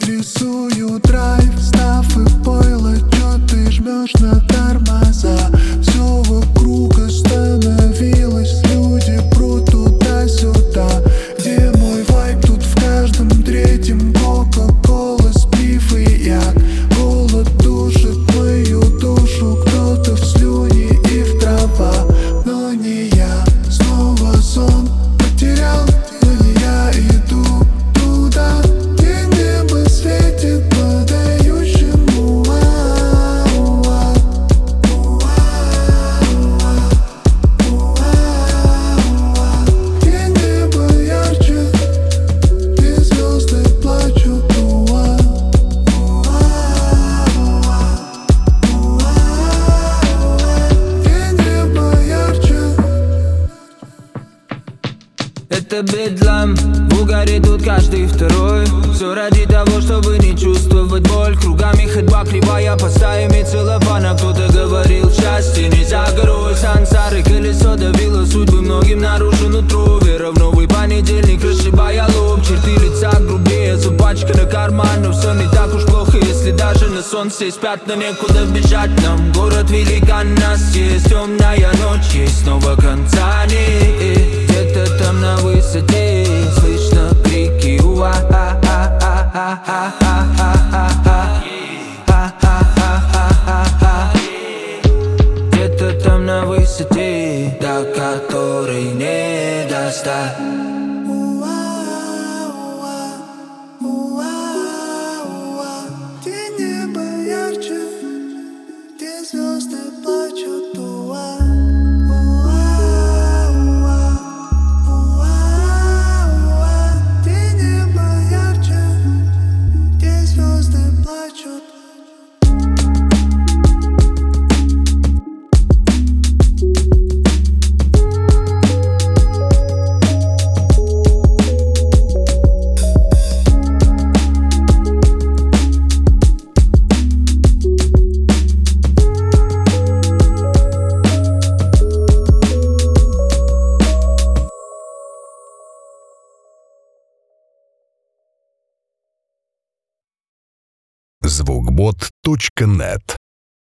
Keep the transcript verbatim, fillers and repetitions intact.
Прессую драйв, став и пойло, чё ты жмешь на тормоза? Все вокруг остановилось, люди прут туда-сюда. Где мой вайб? Тут в каждом третьем кока-кола, сплив и яд. Голод душит мою душу, кто-то в слюни и в трава. Но не я, снова сон потерял, но не я иду туда, где небо светит подающему. Где небо ярче, где звезды плачут. Где небо ярче. Это бедлам, в угаре тут каждый второй. Все ради того, чтобы не чувствовать боль. Кругами ходьба кривая, под стаями целлофана. Кто-то говорил, счастье не за горой. Сансары, колесо давило судьбы, многим наружу нутро. Вера в новый понедельник, расшибая лоб. Черты лица грубее, запачканы карман. Но все не так уж плохо, если даже на солнце спят. Но некуда бежать нам, город великан нас. Есть темная ночь, есть снова конца нет. Где-то там на высоте слышно крики уа а а а а а а а а. Где-то там на высоте, до которой не достать. Где небо ярче, где звезды плачут. Где небо ярче, где звезды плачут. звукбот точка нет